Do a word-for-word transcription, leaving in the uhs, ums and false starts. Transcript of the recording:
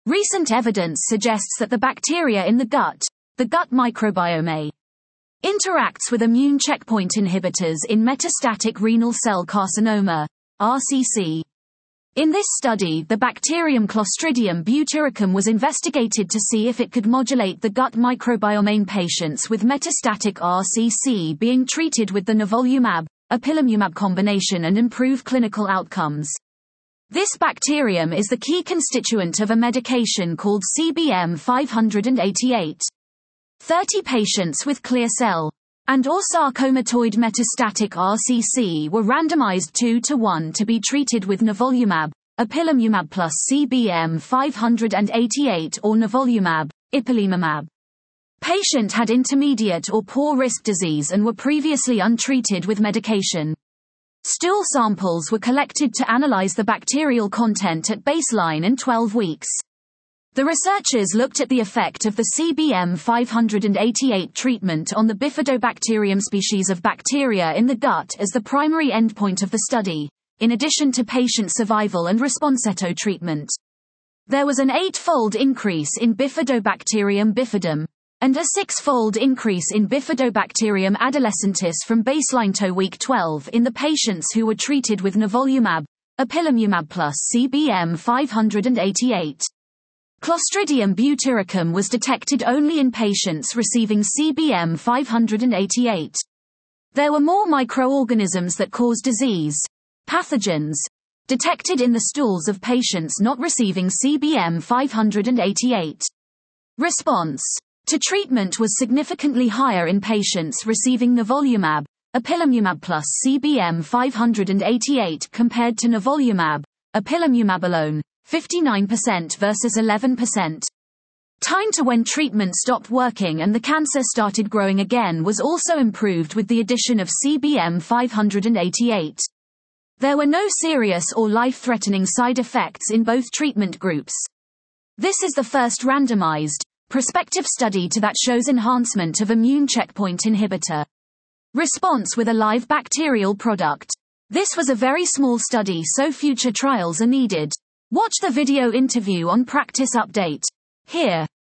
Recent evidence suggests that the bacteria in the gut, the gut microbiome, interacts with immune checkpoint inhibitors in metastatic renal cell carcinoma, R C C. In this study, the bacterium Clostridium butyricum was investigated to see if it could modulate the gut microbiome in patients with metastatic R C C being treated with the nivolumab, ipilimumab combination and improve clinical outcomes. This bacterium is the key constituent of a medication called C B M five eighty-eight. thirty patients with clear cell and or sarcomatoid metastatic R C C were randomized two to one to be treated with nivolumab, ipilimumab plus C B M five eighty-eight or nivolumab, ipilimumab. Patient had intermediate or poor risk disease and were previously untreated with medication. Stool samples were collected to analyze the bacterial content at baseline and twelve weeks. The researchers looked at the effect of the C B M five eighty-eight treatment on the Bifidobacterium species of bacteria in the gut as the primary endpoint of the study, in addition to patient survival and responseto treatment. There was an eight-fold increase in Bifidobacterium bifidum, and a six-fold increase in Bifidobacterium adolescentis from baseline to week twelve in the patients who were treated with nivolumab, ipilimumab plus C B M five eighty-eight. Clostridium butyricum was detected only in patients receiving C B M five eighty-eight. There were more microorganisms that cause disease, pathogens, detected in the stools of patients not receiving C B M five eighty-eight. Response to treatment was significantly higher in patients receiving nivolumab, ipilimumab plus C B M five eighty-eight compared to nivolumab, ipilimumab alone, fifty-nine percent versus eleven percent. Time to when treatment stopped working and the cancer started growing again was also improved with the addition of C B M five eighty-eight. There were no serious or life-threatening side effects in both treatment groups. This is the first randomized, prospective study to that shows enhancement of immune checkpoint inhibitor response with a live bacterial product. This was a very small study, so future trials are needed. Watch the video interview on Practice Update here.